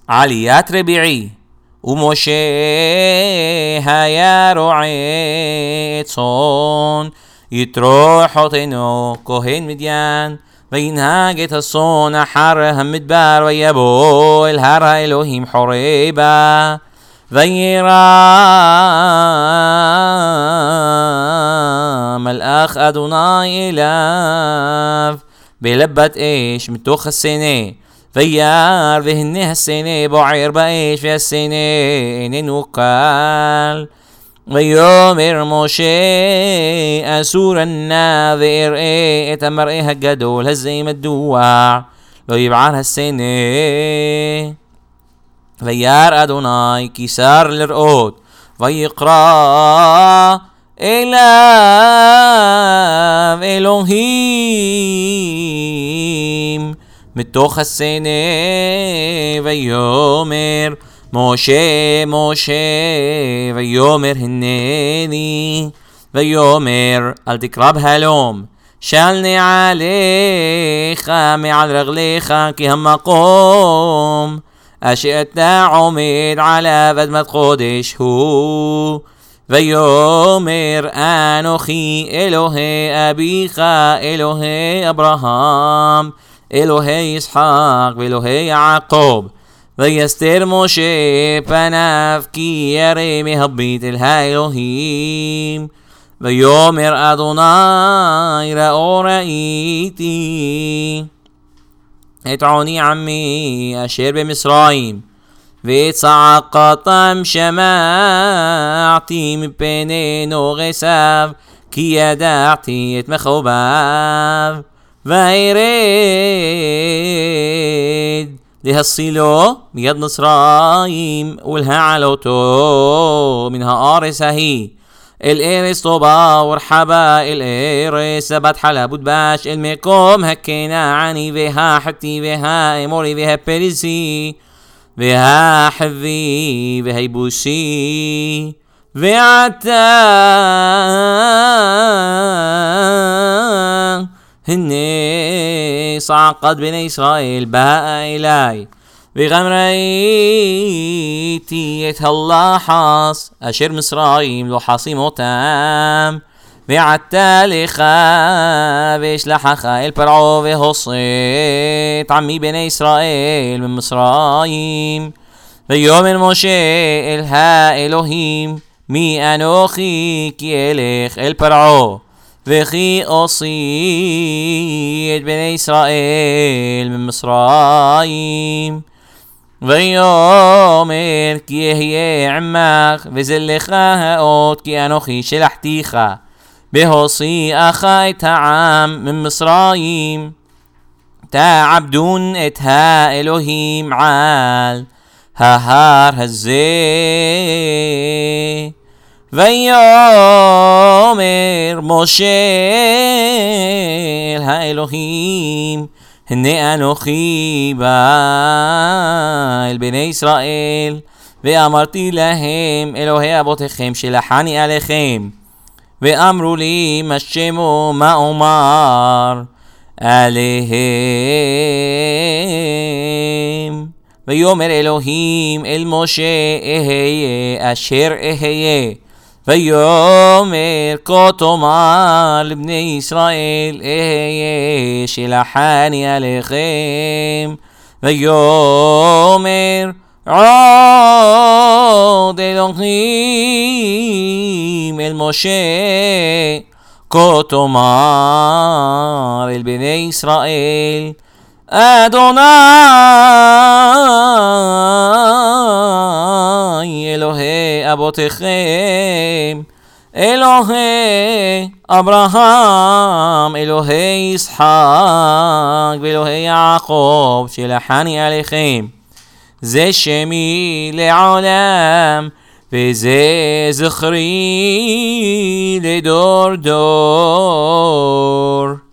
עליית רביעי. ומשה היה רועה צאן, יתרו חותנו כהן מדיין, וינהג את הצאן אחר המדבר, ויבוא אל הר האלוהים חורבה, וירא מלאך אדוני אליו בלבת אש מתוך הסנה, וירא והנה הסנה בוער באש, והסנה איננו קל. ויאמר משה אסורה נא ואראה את המראה הגדול הזה מדוע לא יבער הסנה. וירא אדוני כי שר לראות, ויקרא אליו אלוהים מתוך הסנה, ויאמר משה משה, ויאמר הנני, ויאמר אל תקרב הלום, של נעליך מעל רגליך, כי המקום אשר אתה עומד עליו אדמת קודש הוא. ויאמר אנוכי אלוהי אביך, אלוהי אברהם, אלוהי יצחק ואלוהי יעקב. ויסתר משה פניו כי ירא מהביט אל האלוהים. ויאמר אדוני ראו ראיתי את עוני עמי אשר במצרים, ואת צעקתם שמעתי מפני נוגסיו, כי ידעתי את מכאוביו. וירד להצילו מיד מצרים, ולהעלותו מן הארץ ההיא אל ארץ טובה ורחבה, אל ארץ זבת חלב ודבש, אל מקום הכנעני והחיתי והאמורי והפריזי והחבי והיבוסי. ועתה הנה צעקת בני ישראל באה אלי, וגם ראיתי את הלחץ אשר מצרים לוחסים אותם. ועתה לך ואשלחך אל פרעה והוצאת עמי בני ישראל ממצרים. ויאמר משה אל האלוהים מי אנוכי, כי אלך אל פרעה וכי אוציא את בני ישראל ממצרים. ויאמר כי אהיה עמך וזלך האות, כי אנוכי שלחתיך בהוציאך את העם ממצרים. תעבדון את האלוהים על ההר הזה. ויאמר משה אל האלוהים הנה אנוכי בא אל בני ישראל, ואמרתי להם אלוהי אבותיכם שלחני עליכם, ואמרו לי מה שמו מה אומר עליהם. ויאמר אלוהים אל משה אהיה אשר אהיה. ויאמר כה תאמר לבני ישראל אהיה שלחני עליכם. ויאמר עוד אלוהים אל משה כה תאמר אל בני ישראל אדוני אלוהי אבותיכם, אלוהי אברהם, אלוהי יצחק ואלוהי יעקב שלחני עליכם, זה שמי לעולם וזה זכרי לדור דור.